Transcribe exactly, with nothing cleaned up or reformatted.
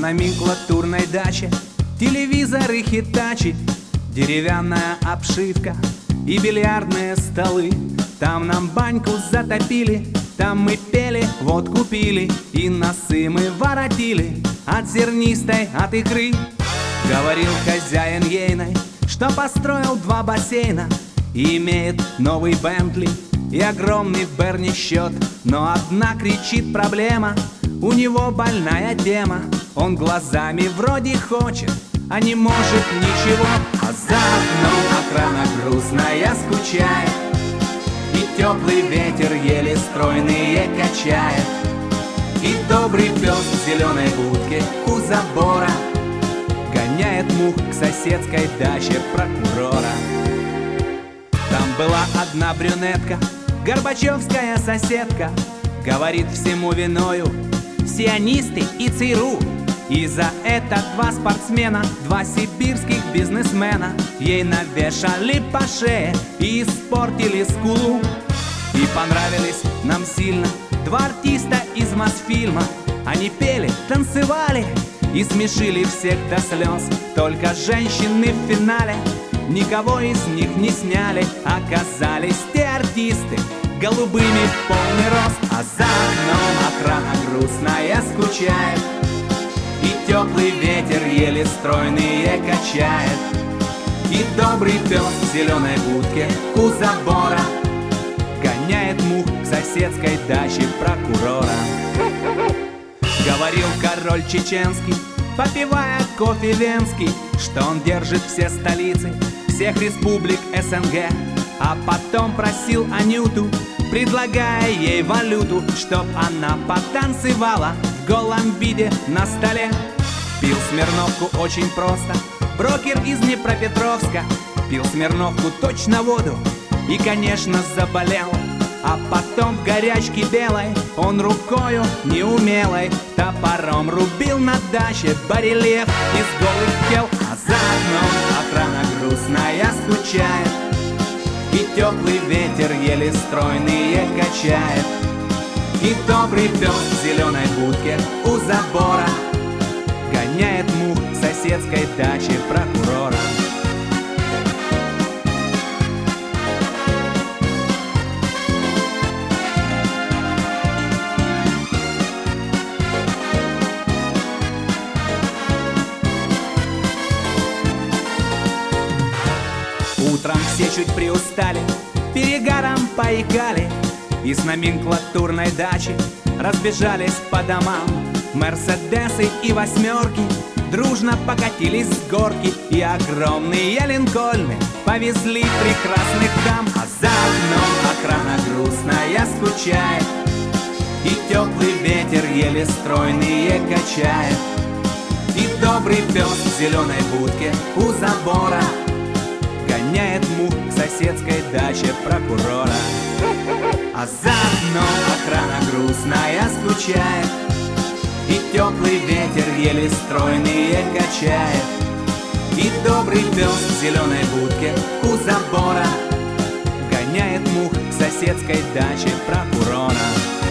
номенклатурной даче телевизоры Хитачи, деревянная обшивка и бильярдные столы. Там нам баньку затопили, там мы пели, водку пили, и носы мы воротили от зернистой, от икры. Говорил хозяин ейной, что построил два бассейна и имеет новый Бентли и огромный Берни счет. Но одна кричит проблема, у него больная тема. Он глазами вроде хочет, а не может ничего. А за окном охрана грустная скучает, и теплый ветер еле стройные качает. И добрый пес в зеленой будке у забора гоняет мух к соседской даче прокурора. Там была одна брюнетка, горбачевская соседка. Говорит, всему виною сионисты и ЦРУ. И за это два спортсмена, два сибирских бизнесмена ей навешали по шее и испортили скулу. И понравились нам сильно два артиста из Мосфильма. Они пели, танцевали и смешили всех до слез. Только женщины в финале никого из них не сняли. Оказались те артисты голубыми в полный рост. А за окном охрана грустная скучает, и теплый ветер еле стройные качает. И добрый пес в зеленой будке у забора гоняет мух к соседской даче прокурора. Говорил король чеченский, попивая кофе венский, что он держит все столицы всех республик СНГ. А потом просил Анюту, предлагая ей валюту, чтоб она потанцевала в голом виде на столе. Пил Смирновку очень просто, брокер из Днепропетровска. Пил Смирновку точно воду и, конечно, заболел. А потом в горячке белой он рукою неумелой топором рубил на даче барельеф из голых тел. А за окном охрана грустная скучает, и теплый ветер еле стройные качает. И добрый пес в зеленой будке у забора гоняет мух к соседской даче прокурора. Утром все чуть приустали, перегаром поикали, и с номенклатурной дачи разбежались по домам. Мерседесы и восьмерки дружно покатились с горки, и огромные линкольны повезли прекрасных дам. А за окном охрана грустная скучает, и теплый ветер еле стройные качает. И добрый пес в зеленой будке у забора гоняет мух к соседской даче прокурора. А за окном охрана грустная скучает, и теплый ветер еле стройные качает. И добрый пес в зеленой будке у забора гоняет мух к соседской даче прокурора.